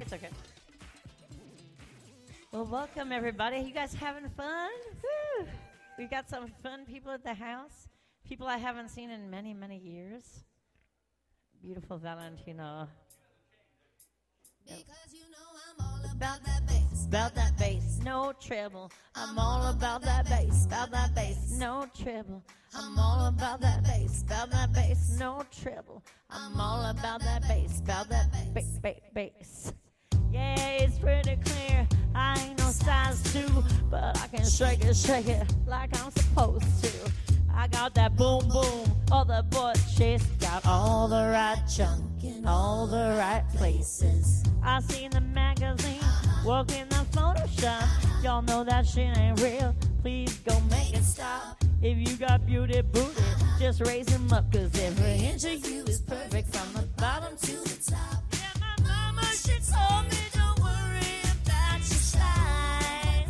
It's okay. Well, welcome everybody. You guys having fun? Woo! We've got some fun people at the house. People I haven't seen in many, many years. Beautiful Valentina. Because you know I'm all about that bass, about that bass, no treble. I'm all about that bass, about that bass, no treble. I'm all about that bass, about that bass, no treble. I'm all about that bass, about that bass. Yeah, it's pretty clear. I ain't no size 2, but I can shake it like I'm supposed to. I got that boom boom, all the butt chase, got all the right junk in all the right places. I seen the magazine, working on Photoshop. Y'all know that shit ain't real, please go make it stop. If you got beauty booty, just raise them up, cause every inch of you is perfect from the bottom to the top. Yeah, my mama, she told me don't worry about your size.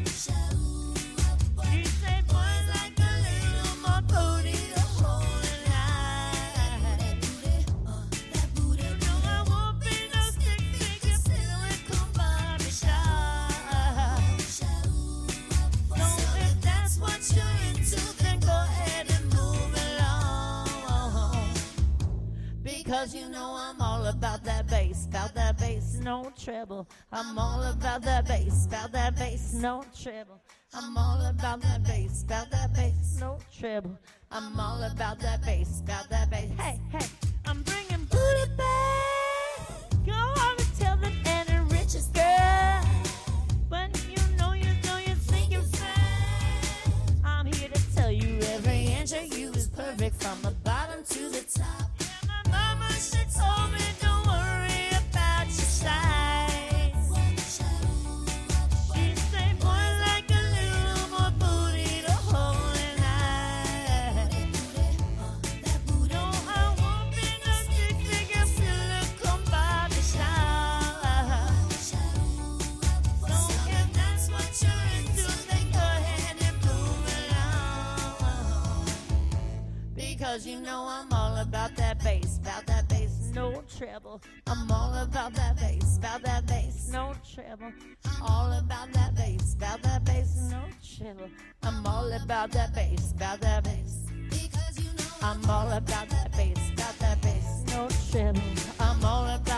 She said boys like a little more booty to hold it high. You know I won't be no stick figure silicone Barbie doll. So if that's what you're into, then go ahead and move along. Because you know I'm all about that bass, no treble. I'm all about that bass, no treble. I'm all about that bass, no treble. I'm all about that bass, Hey, hey, I'm bringing booty back. Go on and tell them any richest girl. But you know you think you're fine. I'm here to tell you every inch of you is perfect from the bottom to the top. Yeah, my mama, she told me don't worry about your size. She said, boy, like a little more booty to hold it high. No, I won't be no stick figure silicone Barbie style. So if that's what you're into, then go ahead and move along. Because you know I'm all about that bass, no treble. I'm all about that bass, no treble. All about that bass, no treble. I'm all about that bass, Because you know I'm all about that bass, no treble. I'm all about